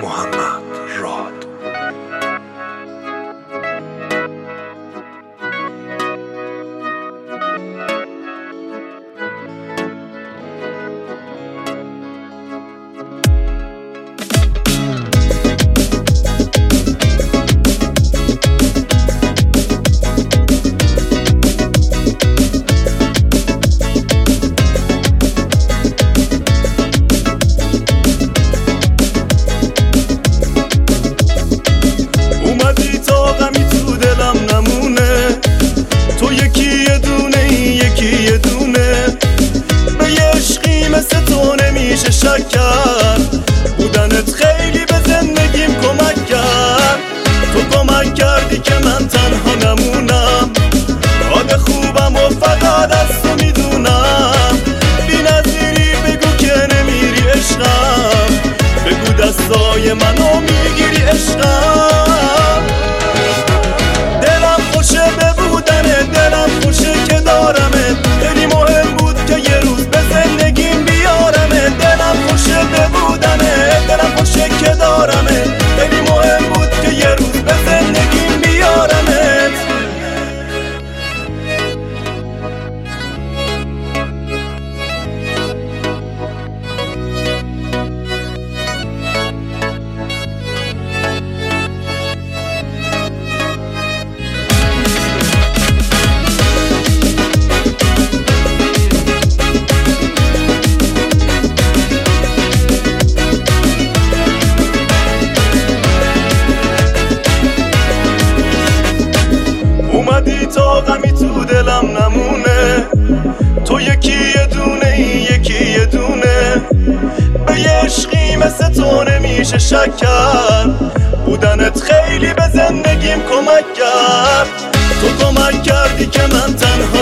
محمد راد. شک کرد بودنت خیلی به زندگیم کمک کرد. تو کمک کردی که من تنها نمونم، حال خوبم و فقط از تو میدونم. بی نظیری بگو که نمیری عشقم، بگو دستای منو میگیری عشقم. دلم خوشه به بودنه، دلم خوشه که دارمت، خیلی مهم بود که یه روز به زندگیم بیارمه. دلم خوشه به بودنه، دلم خوشه که دارمت، خیلی مهم بود که یه روز به زندگیم بیارمت. اومدی تا غمی تو دلم نمونه، تو یکی یه دونه یکی یه دونه. به یه عشقی مثل تو نمیشه شک کرد، بودنت خیلی به زندگیم کمک کرد. تو کمک کردی که من تنها